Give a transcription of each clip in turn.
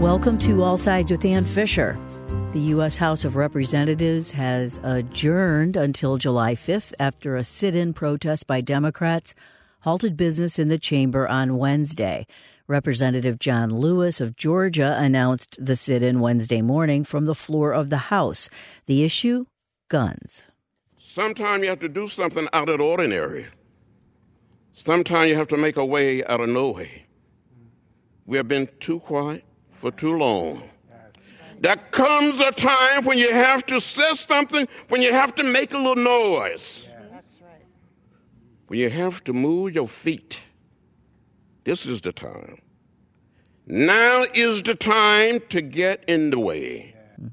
Welcome to All Sides with Ann Fisher. The U.S. House of Representatives has adjourned until July 5th after a sit-in protest by Democrats halted business in the chamber on Wednesday. Representative John Lewis of Georgia announced the sit-in Wednesday morning from the floor of the House. The issue? Guns. Sometimes you have to do something out of the ordinary. Sometimes you have to make a way out of no way. We have been too quiet for too long. There comes a time when you have to say something, when you have to make a little noise. That's right. When you have to move your feet. This is the time. Now is the time to get in the way.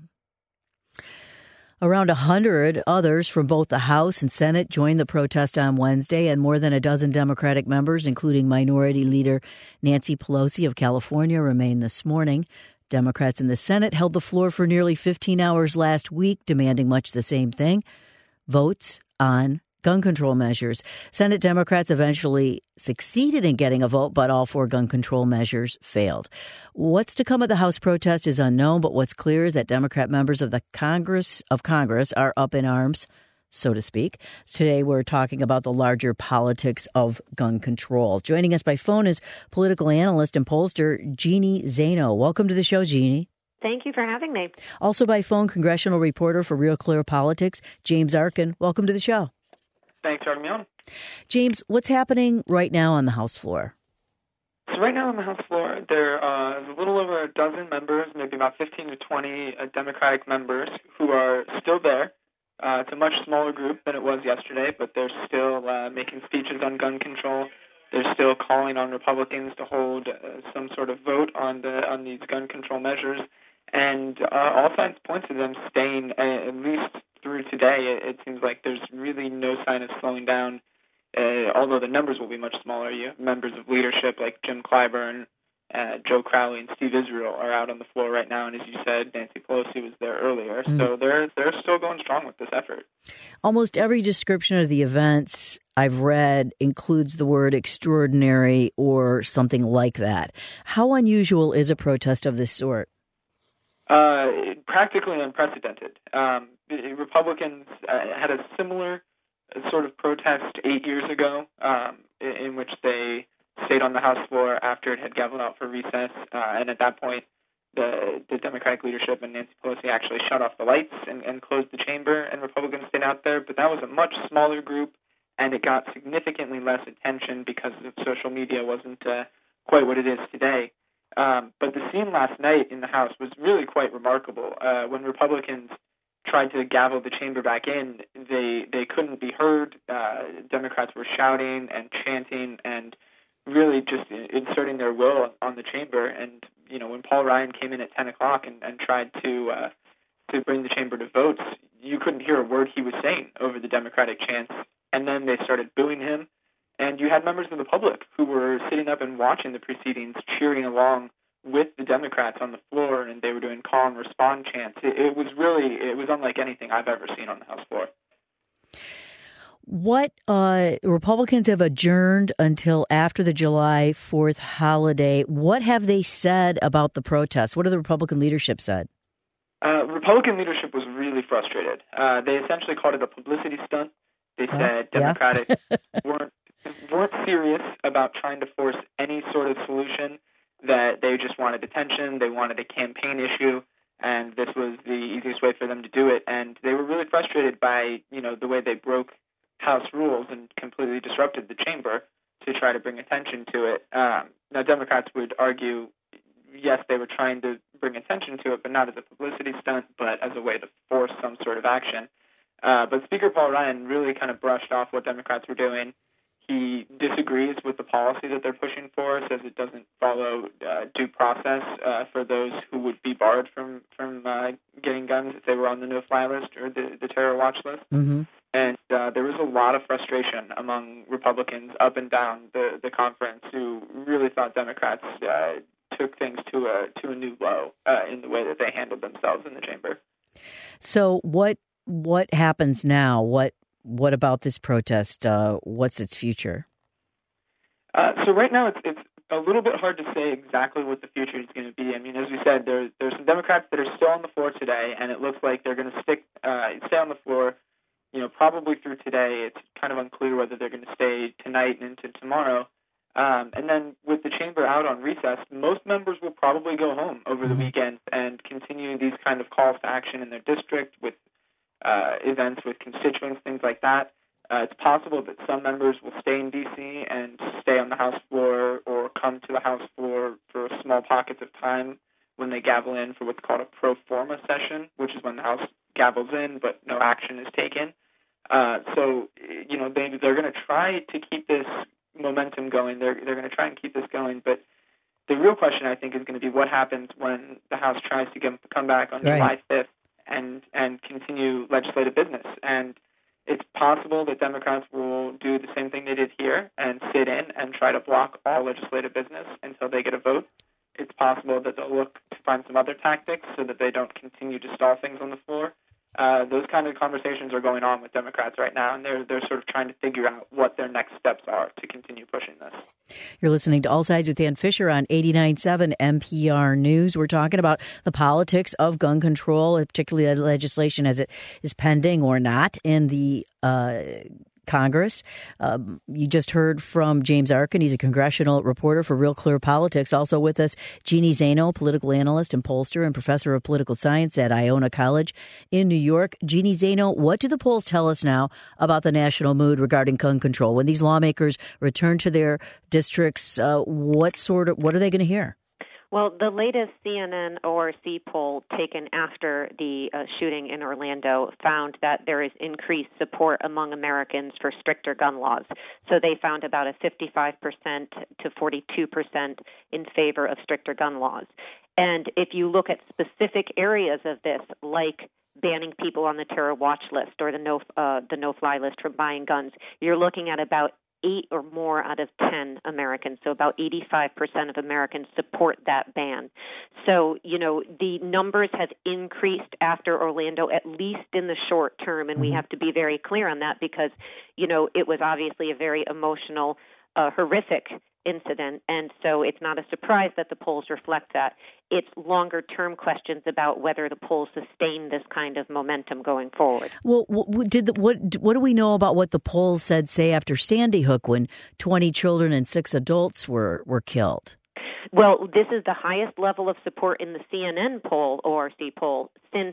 Around 100 others from both the House and Senate joined the protest on Wednesday, and more than a dozen Democratic members, including Minority Leader Nancy Pelosi of California, remained this morning. Democrats in the Senate held the floor for nearly 15 hours last week, demanding much the same thing: votes on gun control measures. Senate Democrats eventually succeeded in getting a vote, but all four gun control measures failed. What's to come of the House protest is unknown, but what's clear is that Democrat members of the Congress are up in arms, so to speak. Today, we're talking about the larger politics of gun control. Joining us by phone is political analyst and pollster Jeannie Zaino. Welcome to the show, Jeannie. Thank you for having me. Also by phone, congressional reporter for Real Clear Politics, James Arkin. Welcome to the show. Thanks for having me on. James, what's happening right now on the House floor? So right now on the House floor, there is a little over a dozen members, maybe about 15 to 20 Democratic members who are still there. It's a much smaller group than it was yesterday, but they're still making speeches on gun control. They're still calling on Republicans to hold some sort of vote on these gun control measures. And all signs point to them staying at least through today. It seems like there's really no sign of slowing down, although the numbers will be much smaller. You have members of leadership like Jim Clyburn, Joe Crowley, and Steve Israel are out on the floor right now. And as you said, Nancy Pelosi was there earlier. So they're still going strong with this effort. Almost every description of the events I've read includes the word extraordinary or something like that. How unusual is a protest of this sort? Practically unprecedented. Republicans had a similar sort of protest 8 years ago in which they stayed on the House floor after it had gavelled out for recess. And at that point, the Democratic leadership and Nancy Pelosi actually shut off the lights and closed the chamber, and Republicans stayed out there. But that was a much smaller group, and it got significantly less attention because of social media wasn't quite what it is today. But the scene last night in the House was really quite remarkable. When Republicans tried to gavel the chamber back in, they couldn't be heard. Democrats were shouting and chanting and really just inserting their will on the chamber. And, you know, when Paul Ryan came in at 10 o'clock and tried to bring the chamber to votes, you couldn't hear a word he was saying over the Democratic chants. And then they started booing him. And you had members of the public who were sitting up and watching the proceedings, cheering along with the Democrats on the floor, and they were doing call and respond chants. It was unlike anything I've ever seen on the House floor. What Republicans have adjourned until after the July 4th holiday. What have they said about the protests? What have the Republican leadership said? Republican leadership was really frustrated. They essentially called it a publicity stunt. They said Democrats weren't serious about trying to force any sort of solution, that they just wanted attention, they wanted a campaign issue, and this was the easiest way for them to do it. And they were really frustrated by, you know, the way they broke House rules and completely disrupted the chamber to try to bring attention to it. Now, Democrats would argue, yes, they were trying to bring attention to it, but not as a publicity stunt, but as a way to force some sort of action. But Speaker Paul Ryan really kind of brushed off what Democrats were doing. He disagrees with the policy that they're pushing for, says it doesn't follow due process for those who would be barred from getting guns if they were on the no-fly list or the terror watch list. Mm-hmm. And there was a lot of frustration among Republicans up and down the conference who really thought Democrats took things to a new low in the way that they handled themselves in the chamber. So what happens now? What about this protest? What's its future? So right now it's a little bit hard to say exactly what the future is going to be. I mean, as we said, there's some Democrats that are still on the floor today, and it looks like they're going to stay on the floor, probably through today. It's kind of unclear whether they're going to stay tonight and into tomorrow. And then with the chamber out on recess, most members will probably go home over the weekend and continue these kind of calls to action in their district with events with constituents, things like that. It's possible that some members will stay in D.C. and stay on the House floor or come to the House floor for small pockets of time when they gavel in for what's called a pro forma session, which is when the House gavels in but no action is taken. So they're going to try to keep this momentum going. They're going to try and keep this going. But the real question, I think, is going to be what happens when the House tries to come back on July 5th and continue legislative business. And it's possible that Democrats will do the same thing they did here and sit in and try to block all legislative business until they get a vote. It's possible that they'll look to find some other tactics so that they don't continue to stall things on the floor. Those kind of conversations are going on with Democrats right now, and they're sort of trying to figure out what their next steps are to continue pushing this. You're listening to All Sides with Dan Fisher on 89.7 NPR News. We're talking about the politics of gun control, particularly the legislation as it is pending or not in the Congress. You just heard from James Arkin. He's a congressional reporter for Real Clear Politics. Also with us, Jeannie Zaino, political analyst and pollster and professor of political science at Iona College in New York. Jeannie Zaino, what do the polls tell us now about the national mood regarding gun control? When these lawmakers return to their districts, what are they going to hear? Well, the latest CNN ORC poll taken after the shooting in Orlando found that there is increased support among Americans for stricter gun laws. So they found about a 55% to 42% in favor of stricter gun laws. And if you look at specific areas of this, like banning people on the terror watch list or the no-fly list from buying guns, you're looking at about 8 or more out of 10 Americans, so about 85% of Americans support that ban. So, the numbers have increased after Orlando, at least in the short term, and we have to be very clear on that because, it was obviously a very emotional, horrific incident, and so it's not a surprise that the polls reflect that. It's longer-term questions about whether the polls sustain this kind of momentum going forward. Well, what do we know about what the polls said, say, after Sandy Hook when 20 children and 6 adults were killed? Well, this is the highest level of support in the CNN poll, ORC poll, since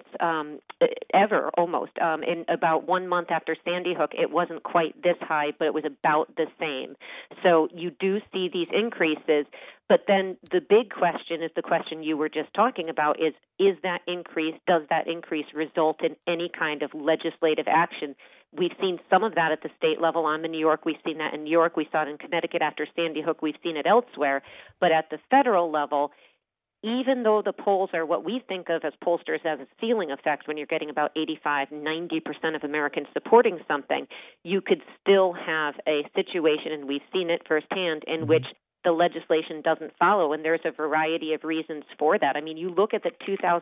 ever, almost. In about 1 month after Sandy Hook, it wasn't quite this high, but it was about the same. So you do see these increases. But then the big question is the question you were just talking about is that increase, does that increase result in any kind of legislative action? We've seen some of that at the state level. I'm in New York. We've seen that in New York. We saw it in Connecticut after Sandy Hook. We've seen it elsewhere. But at the federal level, even though the polls are what we think of as pollsters as a ceiling effect, when you're getting about 85, 90% of Americans supporting something, you could still have a situation, and we've seen it firsthand, in which the legislation doesn't follow, and there's a variety of reasons for that. I mean, you look at the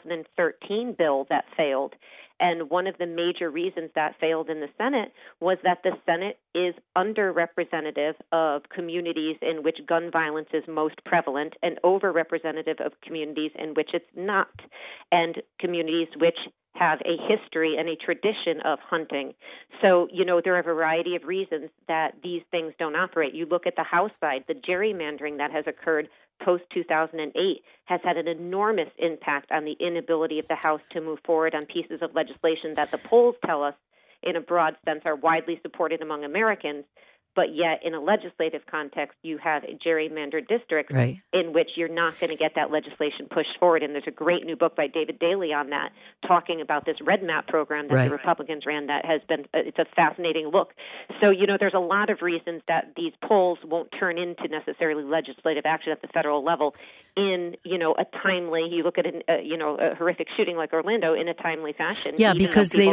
2013 bill that failed, and one of the major reasons that failed in the Senate was that the Senate is underrepresentative of communities in which gun violence is most prevalent and overrepresentative of communities in which it's not, and communities which have a history and a tradition of hunting. So, there are a variety of reasons that these things don't operate. You look at the House side, the gerrymandering that has occurred post-2008 has had an enormous impact on the inability of the House to move forward on pieces of legislation that the polls tell us, in a broad sense, are widely supported among Americans. But yet, in a legislative context, you have a gerrymandered district in which you're not going to get that legislation pushed forward. And there's a great new book by David Daley on that, talking about this Red Map program that the Republicans ran that has been, it's a fascinating look. So, there's a lot of reasons that these polls won't turn into necessarily legislative action at the federal level in, a timely, you look at a horrific shooting like Orlando in a timely fashion. Yeah, because they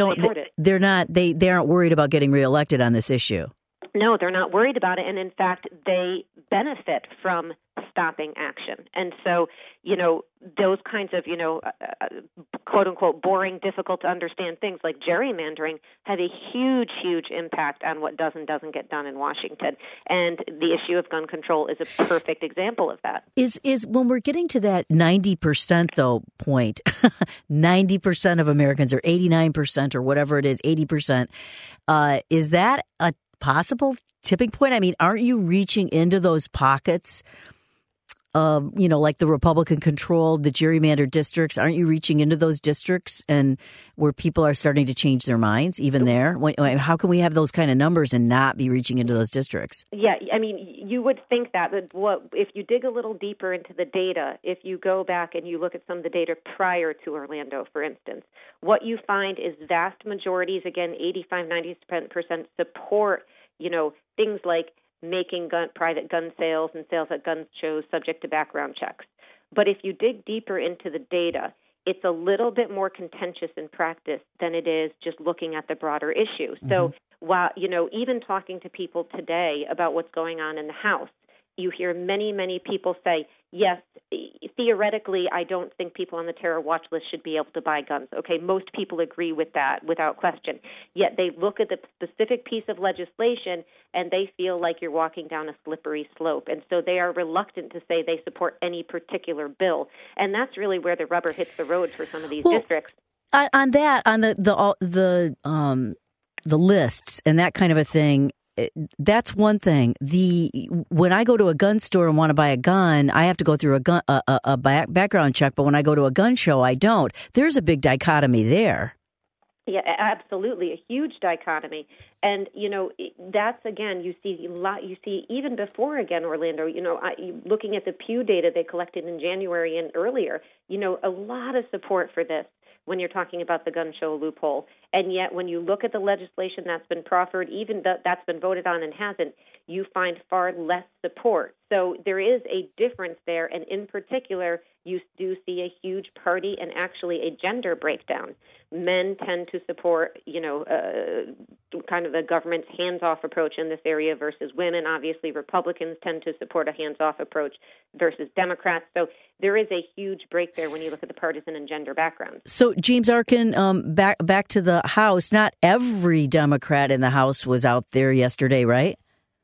aren't worried about getting reelected on this issue. No, they're not worried about it. And in fact, they benefit from stopping action. And so, those kinds of, quote unquote, boring, difficult to understand things like gerrymandering have a huge, huge impact on what does and doesn't get done in Washington. And the issue of gun control is a perfect example of that. Is when we're getting to that 90% though point, 90% of Americans or 89% or whatever it is, 80%, is that a possible tipping point? I mean, aren't you reaching into those pockets of, like the Republican-controlled, the gerrymandered districts? Aren't you reaching into those districts and where people are starting to change their minds even there? How can we have those kind of numbers and not be reaching into those districts? Yeah, I mean, you would think that if you dig a little deeper into the data, if you go back and you look at some of the data prior to Orlando, for instance, what you find is vast majorities, again, 85-90% support, things like making private gun sales and sales at gun shows subject to background checks. But if you dig deeper into the data, it's a little bit more contentious in practice than it is just looking at the broader issue. Mm-hmm. So while, even talking to people today about what's going on in the House, you hear many, many people say, yes, theoretically, I don't think people on the terror watch list should be able to buy guns. Okay, most people agree with that without question. Yet they look at the specific piece of legislation and they feel like you're walking down a slippery slope. And so they are reluctant to say they support any particular bill. And that's really where the rubber hits the road for some of these districts. On that, on the lists and that kind of a thing, that's one thing. When I go to a gun store and want to buy a gun, I have to go through a background check. But when I go to a gun show, I don't. There's a big dichotomy there. Yeah, absolutely, a huge dichotomy. And that's again, you see even before Orlando. Looking at the Pew data they collected in January and earlier, a lot of support for this when you're talking about the gun show loophole. And yet when you look at the legislation that's been proffered, even that's been voted on and hasn't, you find far less support. So there is a difference there. And in particular, you do see a huge party and actually a gender breakdown. Men tend to support, kind of the government's hands-off approach in this area versus women. Obviously, Republicans tend to support a hands-off approach versus Democrats. So there is a huge break there when you look at the partisan and gender backgrounds. So, James Arkin, back to the House. Not every Democrat in the House was out there yesterday, right?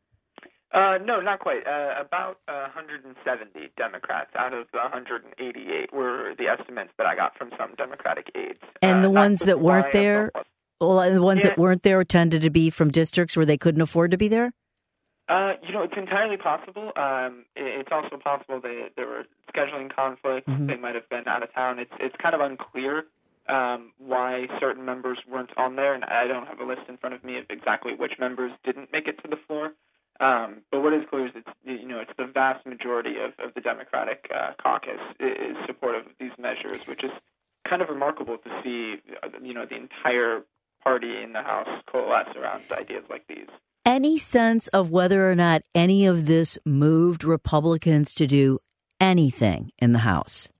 No, not quite. About 170 Democrats out of the 188 were the estimates that I got from some Democratic aides. And the ones that weren't there, that weren't there tended to be from districts where they couldn't afford to be there? It's entirely possible. It's also possible there were scheduling conflicts. Mm-hmm. They might have been out of town. It's kind of unclear why certain members weren't on there, and I don't have a list in front of me of exactly which members didn't make it to the floor. But what is clear is it's the vast majority of the Democratic caucus is supportive of these measures, which is kind of remarkable to see, the entire party in the House coalesce around ideas like these. Any sense of whether or not any of this moved Republicans to do anything in the House?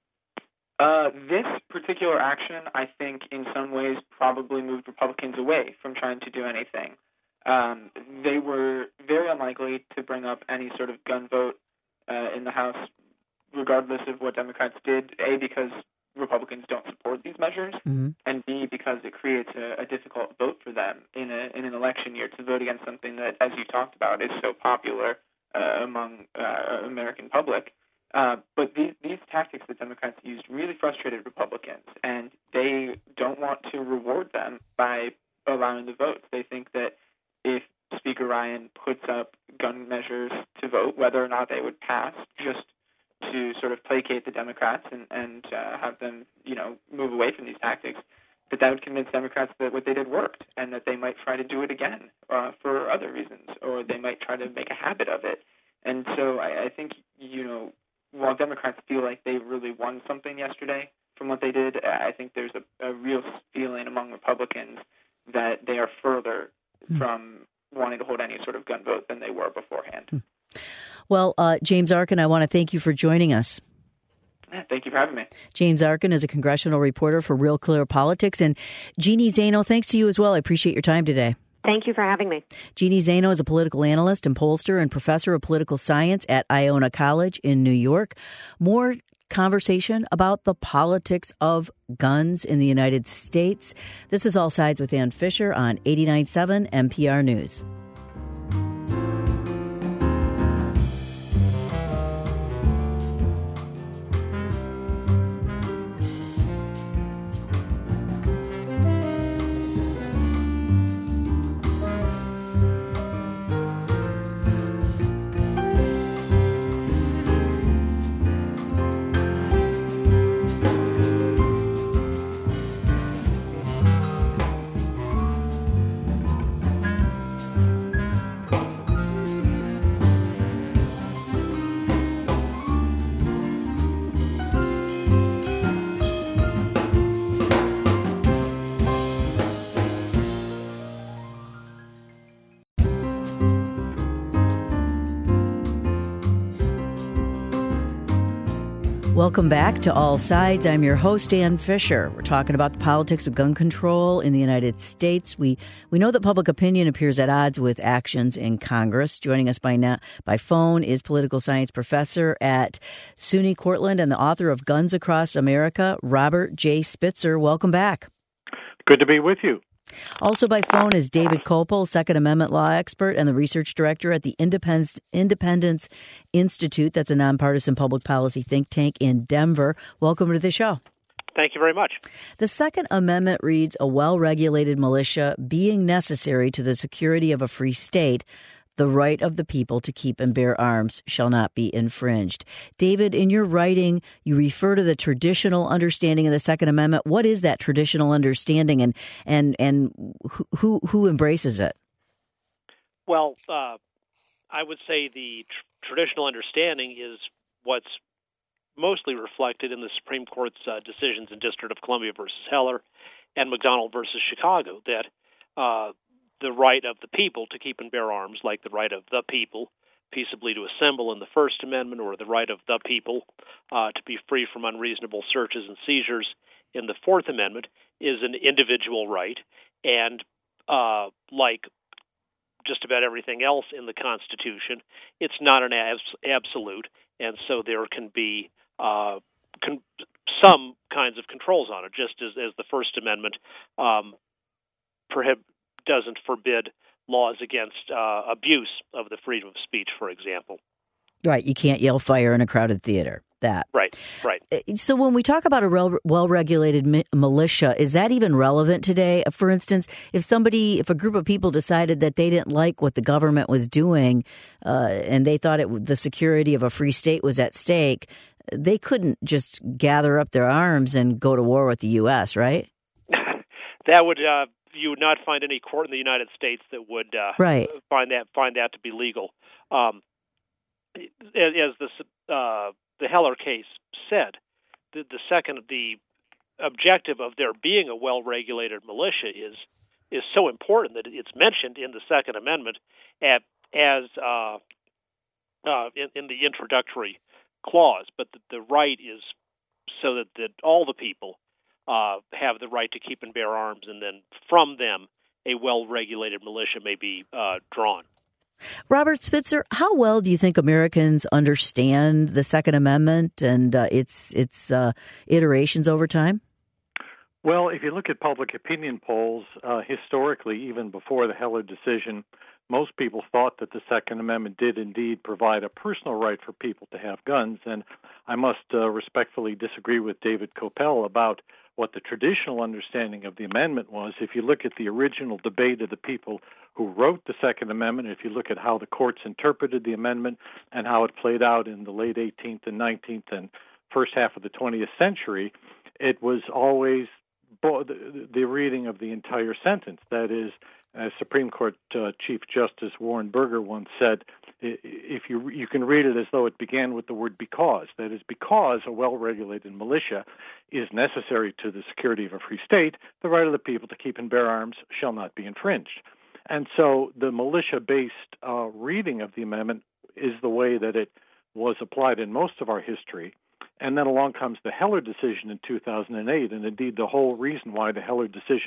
This particular action, I think, in some ways probably moved Republicans away from trying to do anything. They were very unlikely to bring up any sort of gun vote in the House, regardless of what Democrats did, A, because Republicans don't support these measures, mm-hmm. and B, because it creates a difficult vote for them in an election year to vote against something that, as you talked about, is so popular among American public. But these tactics that Democrats used really frustrated Republicans, and they don't want to reward them by allowing the votes. They think that if Speaker Ryan puts up gun measures to vote, whether or not they would pass, just to sort of placate the Democrats and have them, move away from these tactics, that would convince Democrats that what they did worked and that they might try to do it again for other reasons, or they might try to make a habit of it. And so I think, while Democrats feel like they really won something yesterday from what they did, I think there's a real feeling among Republicans that they are further from wanting to hold any sort of gun vote than they were beforehand. Well, James Arkin, I want to thank you for joining us. Thank you for having me. James Arkin is a congressional reporter for Real Clear Politics. And Jeannie Zaino, thanks to you as well. I appreciate your time today. Thank you for having me. Jeannie Zaino is a political analyst and pollster and professor of political science at Iona College in New York. More conversation about the politics of guns in the United States. This is All Sides with Ann Fisher on 89.7 NPR News. Welcome back to All Sides. I'm your host, Ann Fisher. We're talking about the politics of gun control in the United States. We know that public opinion appears at odds with actions in Congress. Joining us by phone is political science professor at SUNY Cortland and the author of Guns Across America, Robert J. Spitzer. Welcome back. Good to be with you. Also by phone is David Kopel, Second Amendment law expert and the research director at the Independence Institute. That's a nonpartisan public policy think tank in Denver. Welcome to the show. Thank you very much. The Second Amendment reads, a well-regulated militia being necessary to the security of a free state, the right of the people to keep and bear arms shall not be infringed. David, in your writing, you refer to the traditional understanding of the Second Amendment. What is that traditional understanding, and who embraces it? Well, I would say the traditional understanding is what's mostly reflected in the Supreme Court's decisions in District of Columbia versus Heller and McDonald versus Chicago, that the right of the people to keep and bear arms, like the right of the people peaceably to assemble in the First Amendment, or the right of the people to be free from unreasonable searches and seizures in the Fourth Amendment, is an individual right. And like just about everything else in the Constitution, it's not an absolute, and so there can be some kinds of controls on it, just as the First Amendment doesn't forbid laws against abuse of the freedom of speech, for example. Right. You can't yell fire in a crowded theater. That. Right. So when we talk about a well-regulated militia, is that even relevant today? For instance, if a group of people decided that they didn't like what the government was doing and they thought the security of a free state was at stake, they couldn't just gather up their arms and go to war with the U.S., right? That would... you would not find any court in the United States that would find that to be legal. As the Heller case said, the objective of there being a well-regulated militia is so important that it's mentioned in the Second Amendment as in the introductory clause. But the right is so that all the people have the right to keep and bear arms, and then from them a well-regulated militia may be drawn. Robert Spitzer, how well do you think Americans understand the Second Amendment and its iterations over time? Well, if you look at public opinion polls, historically, even before the Heller decision, most people thought that the Second Amendment did indeed provide a personal right for people to have guns. And I must respectfully disagree with David Kopel about what the traditional understanding of the amendment was. If you look at the original debate of the people who wrote the Second Amendment, if you look at how the courts interpreted the amendment and how it played out in the late 18th and 19th and first half of the 20th century, it was always the reading of the entire sentence. That is, as Supreme Court Chief Justice Warren Burger once said, if you can read it as though it began with the word because. That is, because a well-regulated militia is necessary to the security of a free state, the right of the people to keep and bear arms shall not be infringed. And so the militia-based reading of the amendment is the way that it was applied in most of our history. And then along comes the Heller decision in 2008, and indeed the whole reason why the Heller decision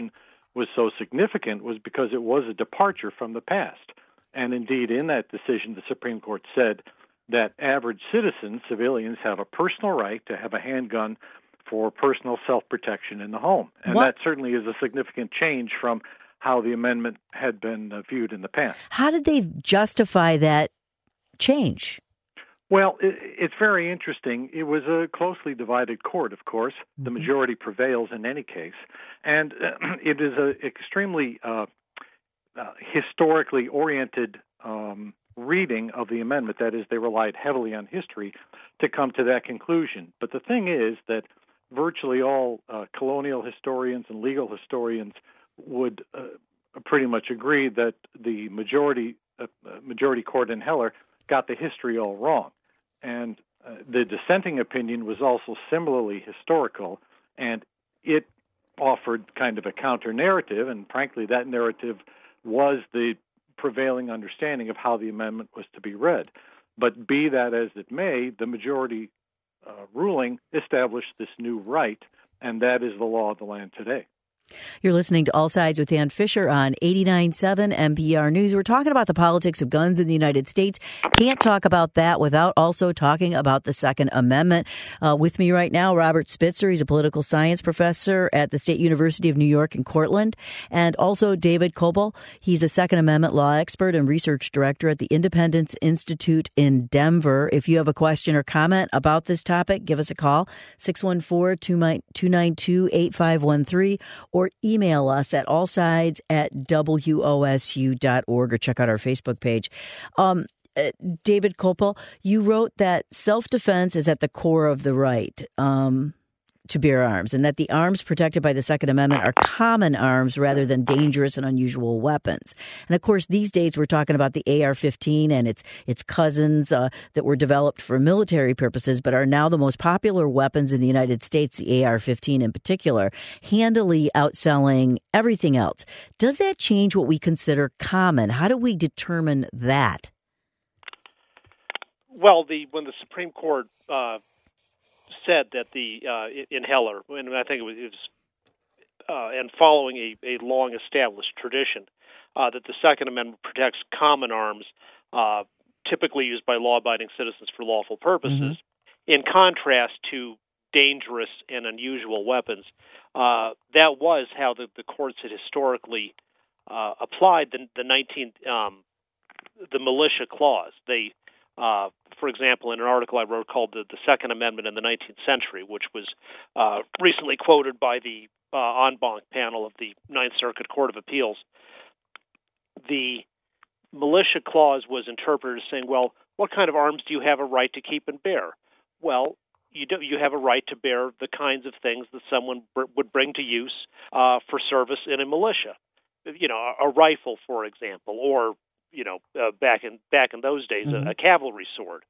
was so significant was because it was a departure from the past. And indeed, in that decision, the Supreme Court said that average citizens, civilians, have a personal right to have a handgun for personal self-protection in the home. And that certainly is a significant change from how the amendment had been viewed in the past. How did they justify that change? Well, it's very interesting. It was a closely divided court, of course. The majority prevails in any case. And it is an extremely historically oriented reading of the amendment. That is, they relied heavily on history to come to that conclusion. But the thing is that virtually all colonial historians and legal historians would pretty much agree that the majority court in Heller got the history all wrong. And the dissenting opinion was also similarly historical, and it offered kind of a counter-narrative, and frankly, that narrative was the prevailing understanding of how the amendment was to be read. But be that as it may, the majority ruling established this new right, and that is the law of the land today. You're listening to All Sides with Dan Fisher on 89.7 NPR News. We're talking about the politics of guns in the United States. Can't talk about that without also talking about the Second Amendment. With me right now, Robert Spitzer. He's a political science professor at the State University of New York in Cortland. And also David Kopel. He's a Second Amendment law expert and research director at the Independence Institute in Denver. If you have a question or comment about this topic, give us a call, 614-292-8513, or email us at allsides@wosu.org, or check out our Facebook page. David Kopel, you wrote that self-defense is at the core of the right to bear arms, and that the arms protected by the Second Amendment are common arms rather than dangerous and unusual weapons. And of course, these days we're talking about the AR-15 and its cousins that were developed for military purposes, but are now the most popular weapons in the United States, the AR-15 in particular, handily outselling everything else. Does that change what we consider common? How do we determine that? Well, when the Supreme Court said that in Heller, and I think it was and following a long-established tradition, that the Second Amendment protects common arms, typically used by law-abiding citizens for lawful purposes, in contrast to dangerous and unusual weapons. That was how the courts had historically applied the militia clause. They for example, in an article I wrote called The Second Amendment in the 19th Century, which was recently quoted by the en banc panel of the Ninth Circuit Court of Appeals, the militia clause was interpreted as saying, well, what kind of arms do you have a right to keep and bear? Well, you have a right to bear the kinds of things that someone would bring to use for service in a militia. You know, a rifle, for example, or back in those days, a cavalry sword,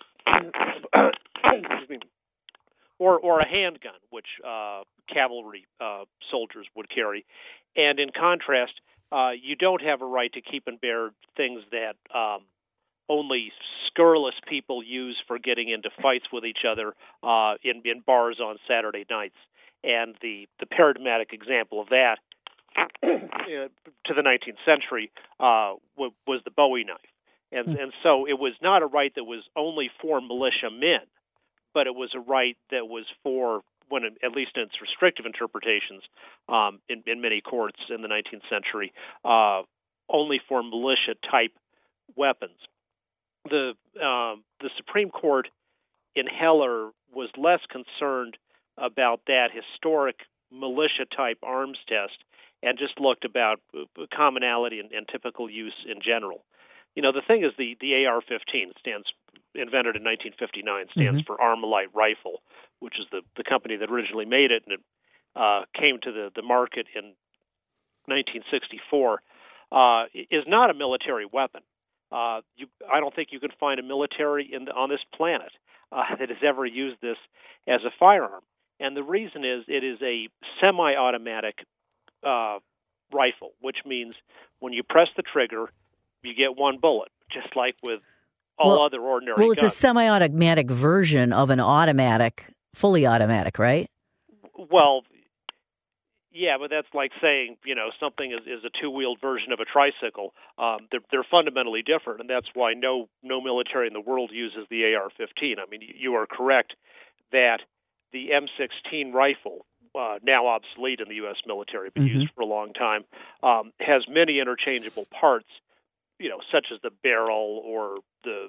or a handgun, which cavalry soldiers would carry. And in contrast, you don't have a right to keep and bear things that only scurrilous people use for getting into fights with each other in bars on Saturday nights. And the paradigmatic example of that to the 19th century was the Bowie knife. And so it was not a right that was only for militiamen, but it was a right that was for, at least in its restrictive interpretations in many courts in the 19th century, only for militia-type weapons. The Supreme Court in Heller was less concerned about that historic militia-type arms test and just looked about commonality and typical use in general. You know, the thing is the AR-15 invented in 1959, stands for Armalite Rifle, which is the company that originally made it, and it came to the market in 1964, is not a military weapon. I don't think you can find a military on this planet that has ever used this as a firearm. And the reason is it is a semi-automatic rifle, which means when you press the trigger, you get one bullet, just like with all other ordinary guns. Well, it's a semi-automatic version of an automatic, fully automatic, right? Well, Yeah, but that's like saying, something is a two-wheeled version of a tricycle. They're fundamentally different, and that's why no military in the world uses the AR-15. I mean, you are correct that the M16 rifle, now obsolete in the U.S. military, but used for a long time, has many interchangeable parts, such as the barrel or the,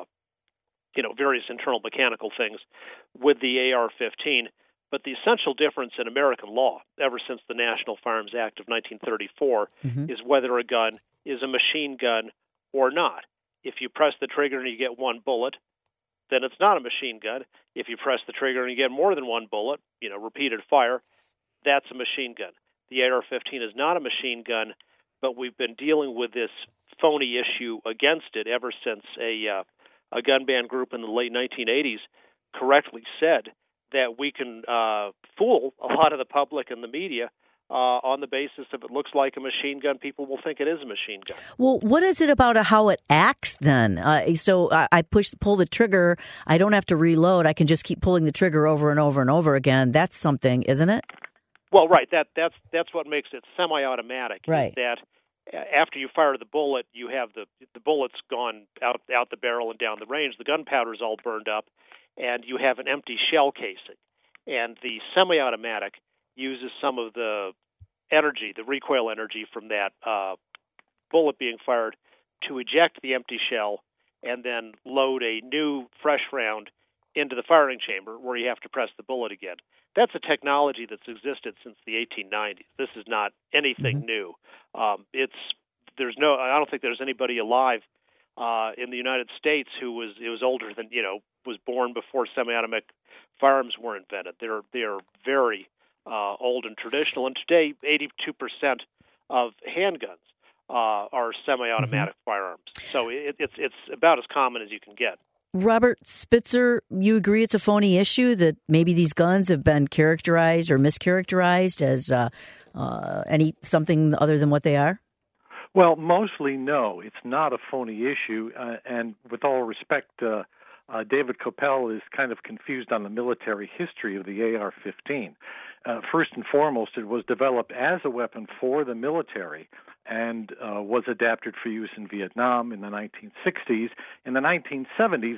various internal mechanical things with the AR-15. But the essential difference in American law, ever since the National Firearms Act of 1934, is whether a gun is a machine gun or not. If you press the trigger and you get one bullet, then it's not a machine gun. If you press the trigger and you get more than one bullet, repeated fire, that's a machine gun. The AR-15 is not a machine gun, but we've been dealing with this phony issue against it ever since a gun ban group in the late 1980s correctly said that we can fool a lot of the public and the media on the basis if it looks like a machine gun, people will think it is a machine gun. Well, what is it about how it acts then? So I pull the trigger. I don't have to reload. I can just keep pulling the trigger over and over and over again. That's something, isn't it? Well, right. That's what makes it semi-automatic. Right. Is that after you fire the bullet, you have the bullet's gone out the barrel and down the range. The gunpowder's all burned up, and you have an empty shell casing. And the semi-automatic uses some of the energy, the recoil energy from that bullet being fired to eject the empty shell and then load a new, fresh round into the firing chamber where you have to press the bullet again. That's a technology that's existed since the 1890s. This is not anything new. I don't think there's anybody alive in the United States who was older than, was born before semi-automatic firearms were invented. They're very old and traditional, and today 82% of handguns are semi-automatic firearms. So it's about as common as you can get. Robert Spitzer, you agree it's a phony issue that maybe these guns have been characterized or mischaracterized as something other than what they are? Well, mostly no. It's not a phony issue, and with all respect, David Coppell is kind of confused on the military history of the AR-15. First and foremost, it was developed as a weapon for the military and was adapted for use in Vietnam in the 1960s. In the 1970s,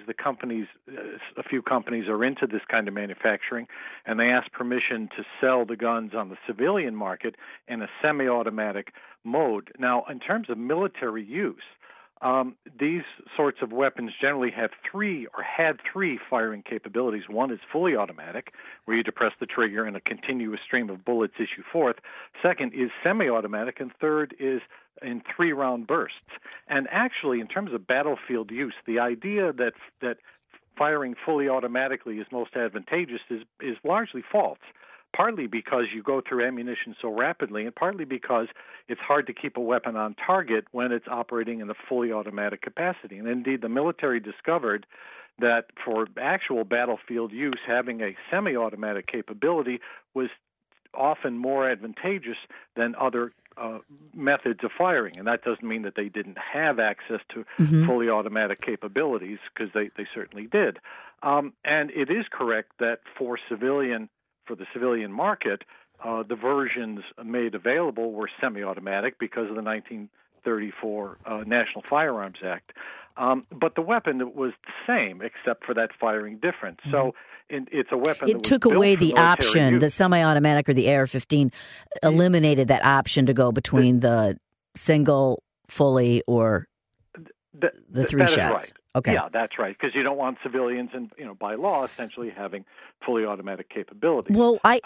a few companies are into this kind of manufacturing, and they asked permission to sell the guns on the civilian market in a semi-automatic mode. Now, in terms of military use, these sorts of weapons generally had three firing capabilities. One is fully automatic, where you depress the trigger and a continuous stream of bullets issue forth. Second is semi-automatic, and third is in 3-round bursts. And actually, in terms of battlefield use, the idea that firing fully automatically is most advantageous is largely false. Partly because you go through ammunition so rapidly, and partly because it's hard to keep a weapon on target when it's operating in a fully automatic capacity. And indeed, the military discovered that for actual battlefield use, having a semi-automatic capability was often more advantageous than other methods of firing. And that doesn't mean that they didn't have access to fully automatic capabilities, because they certainly did. And it is correct that for the civilian market, the versions made available were semi-automatic because of the 1934 National Firearms Act. But the weapon was the same except for that firing difference. So it's a weapon that was took away the option, use. The semi-automatic or the AR-15 eliminated that option to go between the single, fully, or the three shots. Right. Okay. Yeah, that's right, because you don't want civilians, and by law, essentially having fully automatic capabilities. Well, I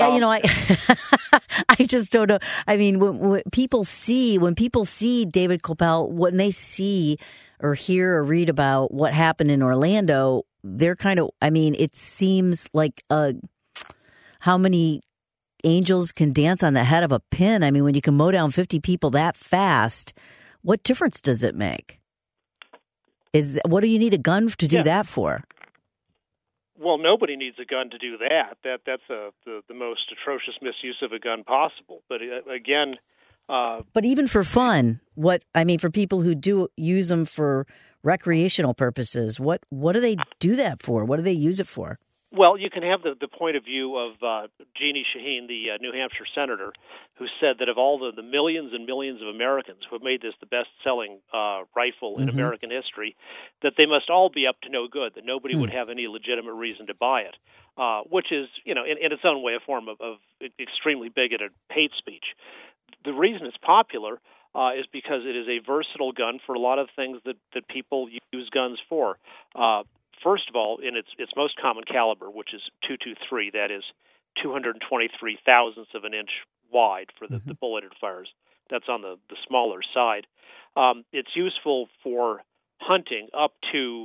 just don't know. I mean, when people see David Coppell, when they see or hear or read about what happened in Orlando, they're kind of. I mean, it seems like how many angels can dance on the head of a pin? I mean, when you can mow down 50 people that fast, what difference does it make? What do you need a gun to do that for? Well, nobody needs a gun to do that. That's the most atrocious misuse of a gun possible. But again, but even for fun, for people who do use them for recreational purposes, what do they do that for? What do they use it for? Well, you can have the point of view of Jeannie Shaheen, the New Hampshire senator, who said that of all the millions and millions of Americans who have made this the best-selling rifle in American history, that they must all be up to no good, that nobody would have any legitimate reason to buy it, which is, in its own way, a form of extremely bigoted hate speech. The reason it's popular is because it is a versatile gun for a lot of things that people use guns for. First of all, in its most common caliber, which is .223, that is 223 thousandths of an inch wide for the bullet it fires. That's on the smaller side. It's useful for hunting up to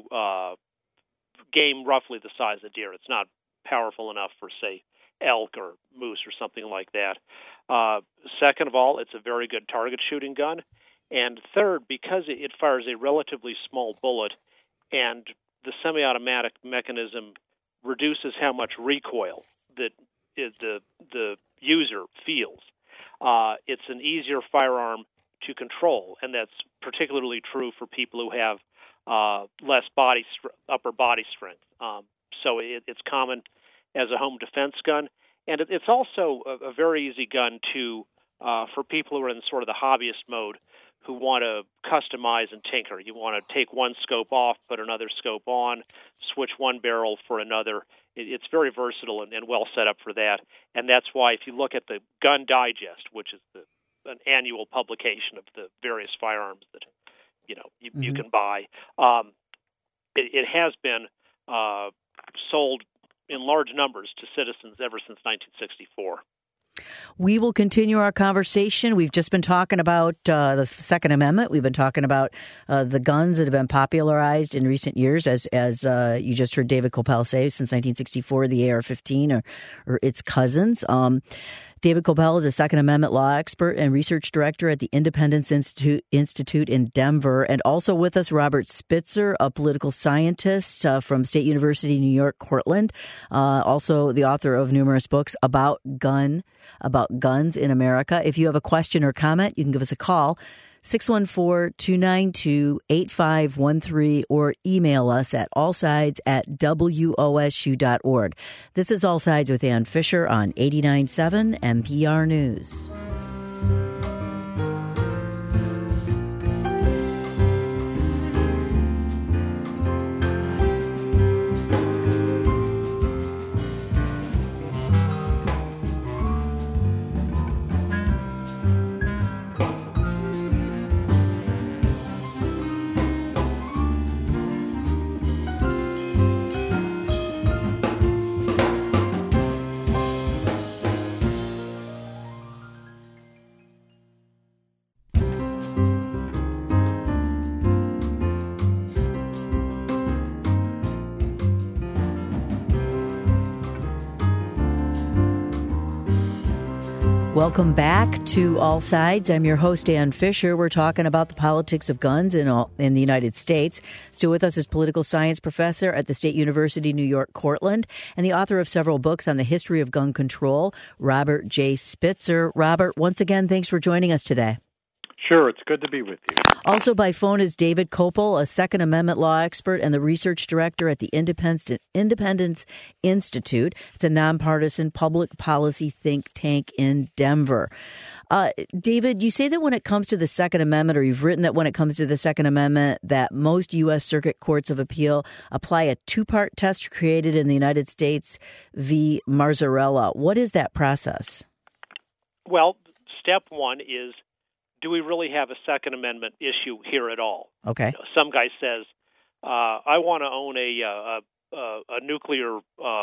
game roughly the size of deer. It's not powerful enough for, say, elk or moose or something like that. Second of all, it's a very good target shooting gun. And third, because it fires a relatively small bullet and the semi-automatic mechanism reduces how much recoil that the user feels. It's an easier firearm to control, and that's particularly true for people who have less upper body strength. So it's common as a home defense gun, and it's also a very easy gun for people who are in sort of the hobbyist mode, who want to customize and tinker. You want to take one scope off, put another scope on, switch one barrel for another. It's very versatile and well set up for that. And that's why if you look at the Gun Digest, which is an annual publication of the various firearms that you can buy, it has been sold in large numbers to citizens ever since 1964. We will continue our conversation. We've just been talking about the Second Amendment. We've been talking about the guns that have been popularized in recent years, as you just heard David Coppell say, since 1964, the AR-15 or its cousins. David Coppell is a Second Amendment law expert and research director at the Independence Institute in Denver. And also with us, Robert Spitzer, a political scientist from State University, New York, Cortland. Also the author of numerous books about guns in America. If you have a question or comment, you can give us a call, 614-292-8513, or email us at allsides@wosu.org. This is All Sides with Ann Fisher on 89.7 NPR News. Welcome back to All Sides. I'm your host, Ann Fisher. We're talking about the politics of guns in the United States. Still with us is political science professor at the State University, New York, Cortland, and the author of several books on the history of gun control, Robert J. Spitzer. Robert, once again, thanks for joining us today. Sure, it's good to be with you. Also by phone is David Coppell, a Second Amendment law expert and the research director at the Independence Institute. It's a nonpartisan public policy think tank in Denver. David, you say that when it comes to the Second Amendment, or you've written that when it comes to the Second Amendment, that most U.S. Circuit Courts of Appeal apply a two-part test created in the United States v. Marzarella. What is that process? Well, step one is, do we really have a Second Amendment issue here at all? Okay. Some guy says, I want to own a nuclear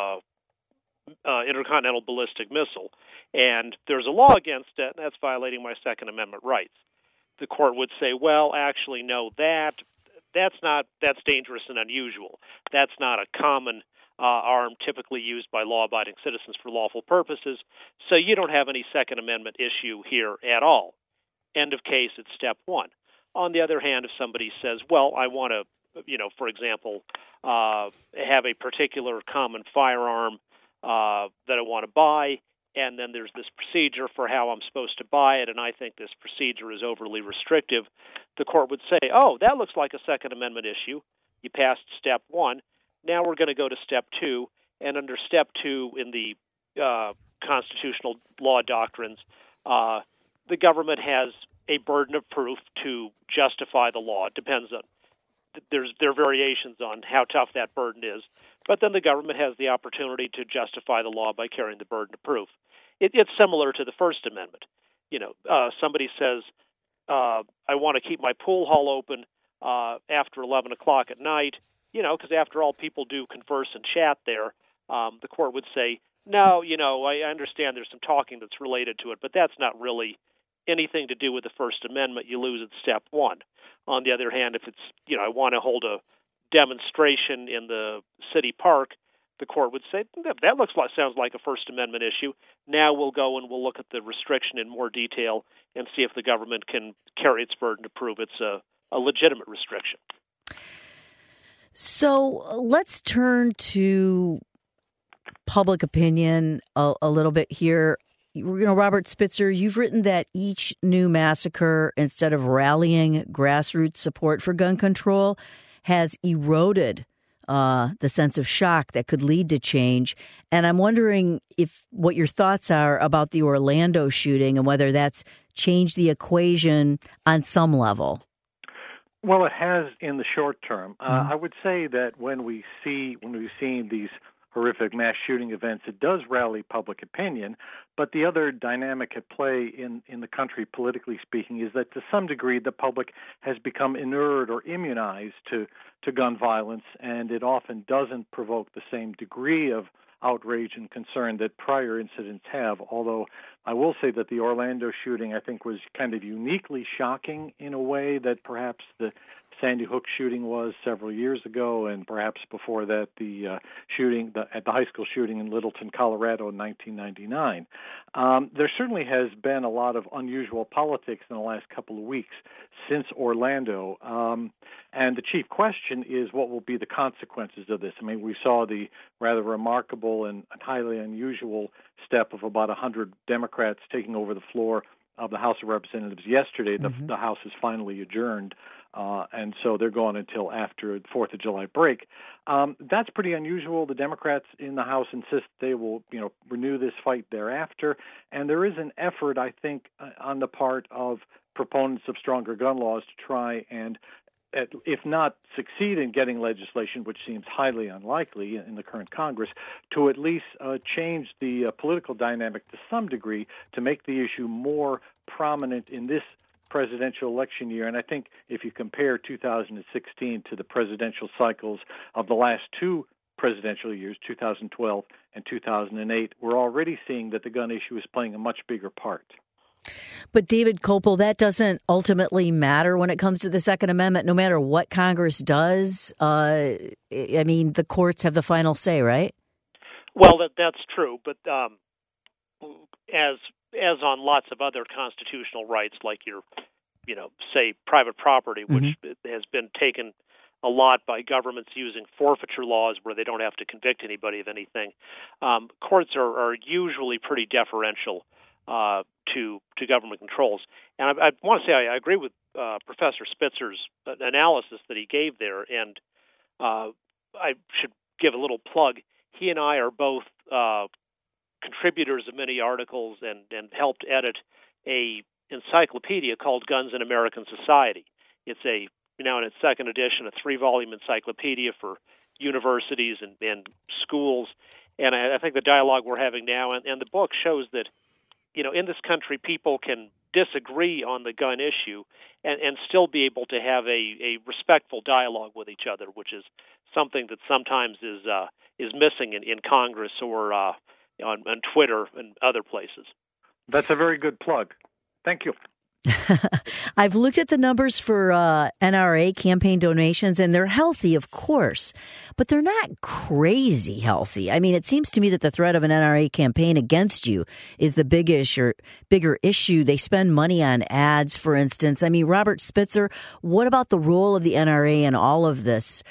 intercontinental ballistic missile, and there's a law against it, and that's violating my Second Amendment rights. The court would say, well, actually, no, that's dangerous and unusual. That's not a common arm typically used by law-abiding citizens for lawful purposes, so you don't have any Second Amendment issue here at all. End of case at step one. On the other hand, if somebody says, well, I want to, for example, have a particular common firearm that I want to buy, and then there's this procedure for how I'm supposed to buy it, and I think this procedure is overly restrictive, the court would say, oh, that looks like a Second Amendment issue. You passed step one. Now we're going to go to step two, And under Step 2 in the constitutional law doctrines, the government has a burden of proof to justify the law. It depends on there are variations on how tough that burden is, but then the government has the opportunity to justify the law by carrying the burden of proof. It's similar to the First Amendment. Somebody says, I want to keep my pool hall open after 11 o'clock at night, because after all, people do converse and chat there. The court would say, no, I understand there's some talking that's related to it, but that's not really anything to do with the First Amendment. You lose at Step 1. On the other hand, if it's, I want to hold a demonstration in the city park, the court would say, that sounds like a First Amendment issue. Now we'll go and we'll look at the restriction in more detail and see if the government can carry its burden to prove it's a legitimate restriction. So let's turn to public opinion a little bit here. Robert Spitzer, you've written that each new massacre, instead of rallying grassroots support for gun control, has eroded the sense of shock that could lead to change. And I'm wondering what your thoughts are about the Orlando shooting and whether that's changed the equation on some level. Well, it has in the short term. I would say that when we've seen these horrific mass shooting events, it does rally public opinion. But the other dynamic at play in the country, politically speaking, is that to some degree the public has become inured or immunized to gun violence, and it often doesn't provoke the same degree of outrage and concern that prior incidents have. Although I will say that the Orlando shooting, I think, was kind of uniquely shocking in a way that perhaps the Sandy Hook shooting was several years ago, and perhaps before that the shooting at the high school shooting in Littleton, Colorado in 1999. There certainly has been a lot of unusual politics in the last couple of weeks since Orlando, and the chief question is what will be the consequences of this. I mean, we saw the rather remarkable and highly unusual step of about 100 Democrats taking over the floor of the House of Representatives yesterday. The House is finally adjourned, and so they're going until after the 4th of July break. That's pretty unusual. The Democrats in the House insist they will, renew this fight thereafter, and there is an effort, I think, on the part of proponents of stronger gun laws to try and, if not succeed in getting legislation, which seems highly unlikely in the current Congress, to at least change the political dynamic to some degree to make the issue more prominent in this presidential election year. And I think if you compare 2016 to the presidential cycles of the last two presidential years, 2012 and 2008, we're already seeing that the gun issue is playing a much bigger part. But David Kopel, that doesn't ultimately matter when it comes to the Second Amendment, no matter what Congress does. The courts have the final say, right? Well, that's true. But as on lots of other constitutional rights, like your, say, private property, which has been taken a lot by governments using forfeiture laws where they don't have to convict anybody of anything, courts are usually pretty deferential to government controls. And I want to say I agree with Professor Spitzer's analysis that he gave there, and I should give a little plug. He and I are both contributors of many articles and helped edit a encyclopedia called Guns in American Society. It's now in its second edition, a 3-volume encyclopedia for universities and schools. And I think the dialogue we're having now and the book shows that, in this country, people can disagree on the gun issue and still be able to have a respectful dialogue with each other, which is something that sometimes is missing in Congress or on Twitter and other places. That's a very good plug. Thank you. I've looked at the numbers for NRA campaign donations, and they're healthy, of course, but they're not crazy healthy. I mean, it seems to me that the threat of an NRA campaign against you is the bigger issue. They spend money on ads, for instance. I mean, Robert Spitzer, what about the role of the NRA in all of this?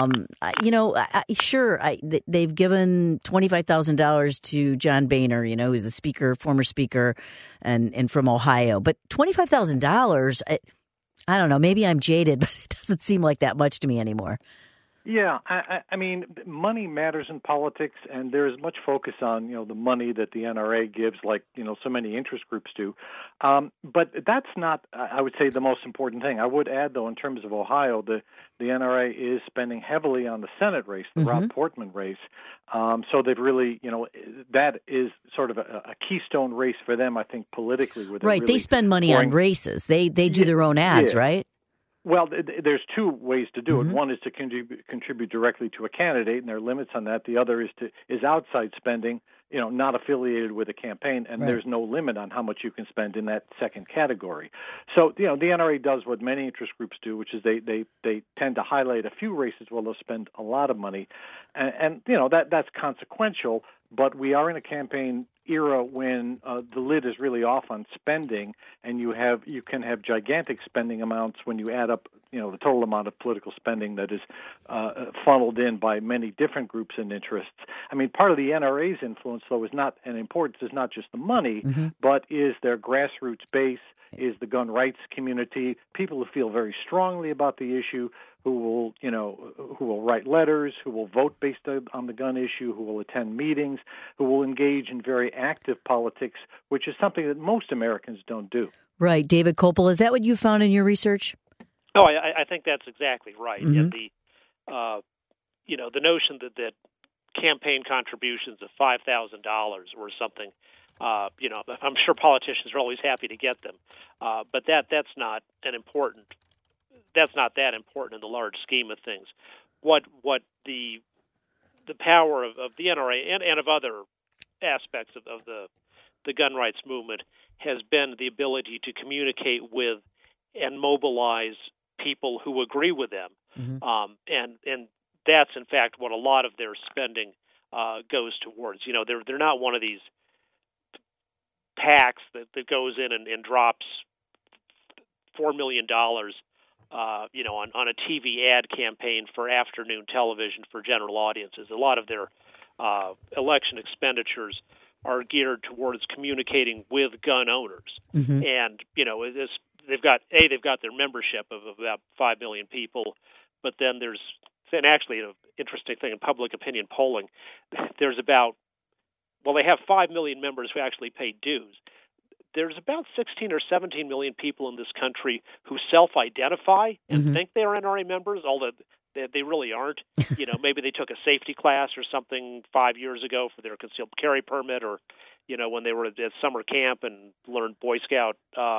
They've given $25,000 to John Boehner, who's the former speaker and from Ohio. But $25,000, I don't know, maybe I'm jaded, but it doesn't seem like that much to me anymore. Yeah, I mean, money matters in politics, and there's much focus on, the money that the NRA gives, like, so many interest groups do. But that's not, I would say, the most important thing. I would add, though, in terms of Ohio, the NRA is spending heavily on the Senate race, the Rob Portman race. So they've really, that is sort of a keystone race for them, I think, politically. Where right, really they spend money on races. They do their own ads, right? Well, there's two ways to do it. One is to contribute directly to a candidate, and there are limits on that. The other is outside spending, not affiliated with a campaign, and there's no limit on how much you can spend in that second category. So, the NRA does what many interest groups do, which is they tend to highlight a few races where they'll spend a lot of money, and that's consequential. But we are in a campaign era when the lid is really off on spending, and you can have gigantic spending amounts when you add up, the total amount of political spending that is funneled in by many different groups and interests. I mean, part of the NRA's influence, though, is not just the money, but is their grassroots base, is the gun rights community, people who feel very strongly about the issue, who will write letters, who will vote based on the gun issue, who will attend meetings, who will engage in very active politics, which is something that most Americans don't do. Right. David Kopel, is that what you found in your research? Oh, I think that's exactly right. And the notion that campaign contributions of $5,000 or something, I'm sure politicians are always happy to get them, but that's not that important in the large scheme of things. What the power of the NRA and of other aspects of the gun rights movement has been the ability to communicate with and mobilize people who agree with them, and that's in fact what a lot of their spending goes towards. They're not one of these PACs that goes in and drops $4 million. On a TV ad campaign for afternoon television for general audiences. A lot of their election expenditures are geared towards communicating with gun owners, and they've got their membership of about 5 million people, but then there's actually an interesting thing in public opinion polling. There's they have 5 million members who actually pay dues. There's about 16 or 17 million people in this country who self-identify and think they're NRA members, although they really aren't. Maybe they took a safety class or something 5 years ago for their concealed carry permit, or when they were at summer camp and learned Boy Scout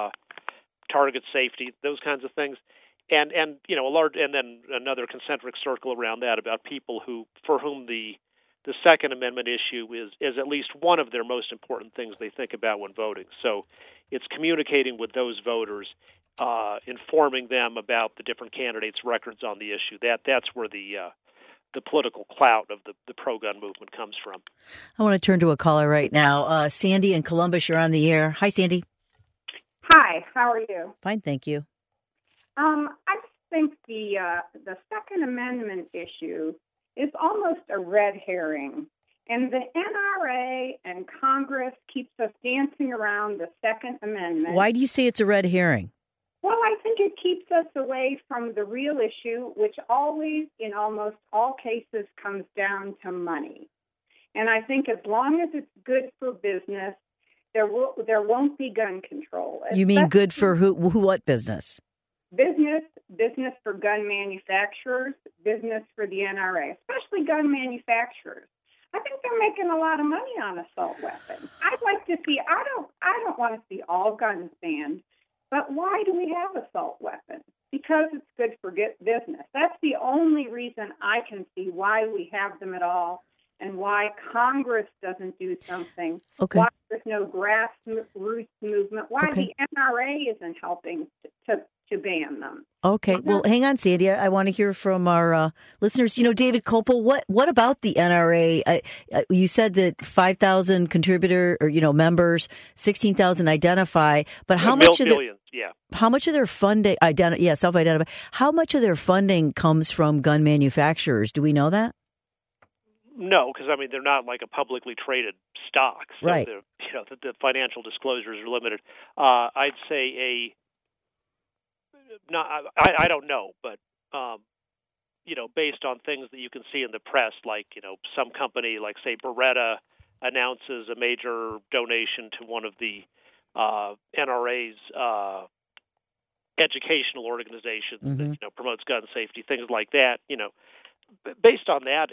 target safety, those kinds of things. And then another concentric circle around that about people for whom the Second Amendment issue is at least one of their most important things they think about when voting. So it's communicating with those voters, informing them about the different candidates' records on the issue. That's where the political clout of the pro-gun movement comes from. I want to turn to a caller right now. Sandy in Columbus, you're on the air. Hi, Sandy. Hi, how are you? Fine, thank you. I just think the Second Amendment issue is almost a red herring. And the NRA and Congress keeps us dancing around the Second Amendment. Why do you say it's a red herring? Well, I think it keeps us away from the real issue, which always, in almost all cases, comes down to money. And I think as long as it's good for business, there won't be gun control. You mean good for who? What business? Business for gun manufacturers, business for the NRA, especially gun manufacturers. I think they're making a lot of money on assault weapons. I'd like to see. I don't want to see all guns banned, but why do we have assault weapons? Because it's good for business. That's the only reason I can see why we have them at all, and why Congress doesn't do something. Okay. Why there's no grassroots movement. Why the NRA isn't helping to ban them. Okay. Well, hang on, Sandy. I want to hear from our listeners. David Kopel, what about the NRA? You said that 5,000 contributor or members, 16,000 identify, but how much of how much of their funding self-identify? How much of their funding comes from gun manufacturers? Do we know that? No, because they're not like a publicly traded stock, so right? The financial disclosures are limited. I'd say I don't know, but based on things that you can see in the press, like, some company, like, say, Beretta announces a major donation to one of the NRA's educational organizations that promotes gun safety, things like that. Based on that,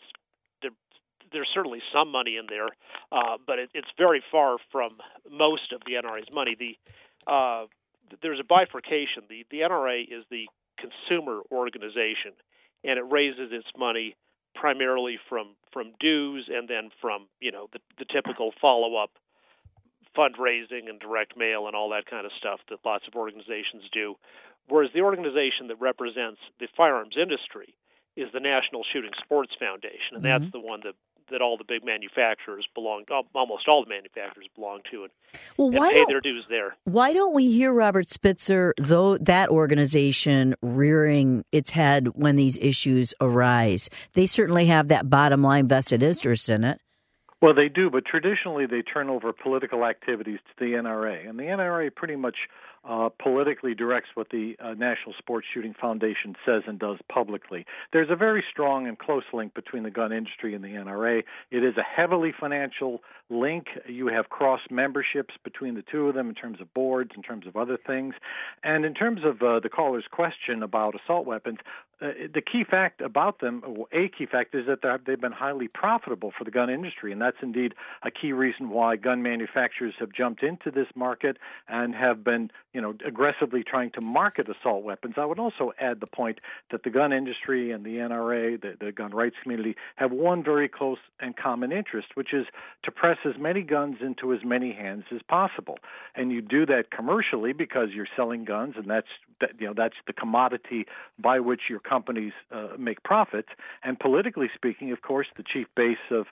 there's certainly some money in there, but it's very far from most of the NRA's money. There's a bifurcation. The NRA is the consumer organization, and it raises its money primarily from dues and then from the typical follow-up fundraising and direct mail and all that kind of stuff that lots of organizations do. Whereas the organization that represents the firearms industry is the National Shooting Sports Foundation, and that's the one that all the big manufacturers almost all the manufacturers belong to, and pay their dues there. Why don't we hear Robert Spitzer, though, that organization rearing its head when these issues arise? They certainly have that bottom line vested interest in it. Well, they do, but traditionally they turn over political activities to the NRA, and the NRA pretty much politically directs what the National Sports Shooting Foundation says and does publicly. There's a very strong and close link between the gun industry and the NRA. It is a heavily financial link. You have cross memberships between the two of them in terms of boards, in terms of other things. And in terms of the caller's question about assault weapons, the key fact about them, a key fact, is that they've been highly profitable for the gun industry, and that's indeed a key reason why gun manufacturers have jumped into this market and have been, aggressively trying to market assault weapons. I would also add the point that the gun industry and the NRA, the gun rights community, have one very close and common interest, which is to press as many guns into as many hands as possible. And you do that commercially because you're selling guns, and that's the commodity by which your companies make profits. And politically speaking, of course, the chief base of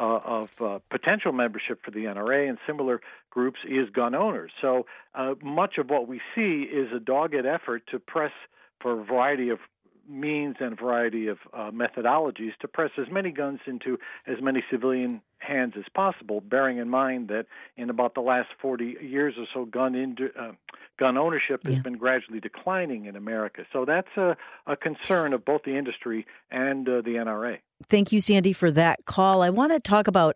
potential membership for the NRA and similar groups is gun owners. So much of what we see is a dogged effort to press for a variety of means and a variety of methodologies to press as many guns into as many civilian hands as possible, bearing in mind that in about the last 40 years or so, gun ownership has been gradually declining in America. So that's a concern of both the industry and the NRA. Thank you, Sandy, for that call. I want to talk about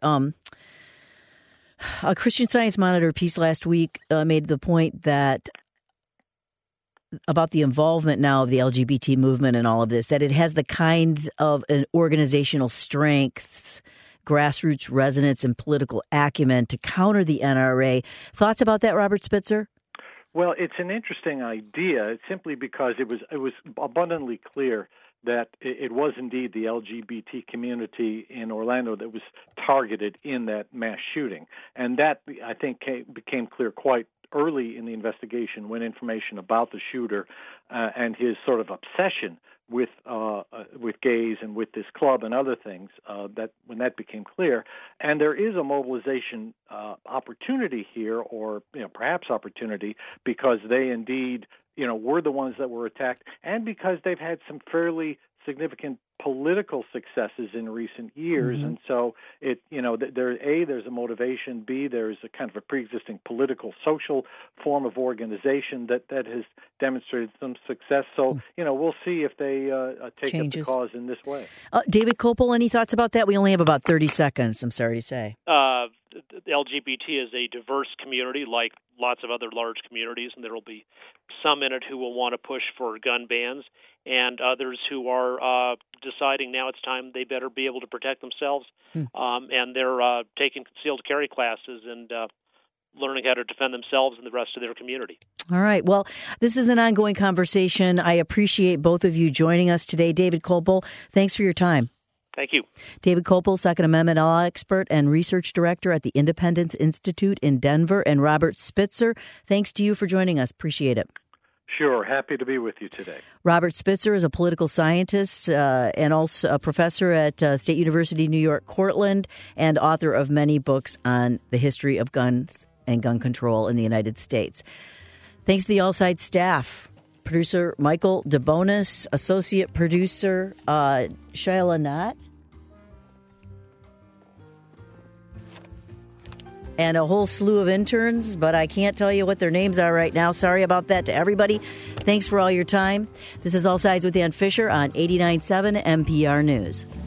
a Christian Science Monitor piece last week made the point that about the involvement now of the LGBT movement and all of this, that it has the kinds of an organizational strengths, grassroots resonance, and political acumen to counter the NRA. Thoughts about that, Robert Spitzer? Well, it's an interesting idea. It's simply because it was abundantly clear that it was indeed the LGBT community in Orlando that was targeted in that mass shooting. And that, I think, became clear quite early in the investigation when information about the shooter and his sort of obsession with gays and with this club and other things, when that became clear. And there is a mobilization opportunity here, or perhaps opportunity, because they indeed were the ones that were attacked, and because they've had some fairly significant political successes in recent years. And so there's a motivation. B, there's a kind of a pre-existing political, social form of organization that has demonstrated some success. So, we'll see if they take up the cause in this way. David Kopel, any thoughts about that? We only have about 30 seconds, I'm sorry to say. The LGBT is a diverse community, like lots of other large communities, and there will be some in it who will want to push for gun bans, and others who are deciding now it's time they better be able to protect themselves, and they're taking concealed carry classes and learning how to defend themselves and the rest of their community. All right. Well, this is an ongoing conversation. I appreciate both of you joining us today. David Kopel, thanks for your time. Thank you. David Kopel, Second Amendment law expert and research director at the Independence Institute in Denver, and Robert Spitzer, thanks to you for joining us. Appreciate it. Sure. Happy to be with you today. Robert Spitzer is a political scientist and also a professor at State University, New York, Cortland, and author of many books on the history of guns and gun control in the United States. Thanks to the All Sides staff. Producer Michael DeBonis, associate producer Shaila Knott. and a whole slew of interns, but I can't tell you what their names are right now. Sorry about that to everybody. Thanks for all your time. This is All Sides with Ann Fisher on 89.7 NPR News.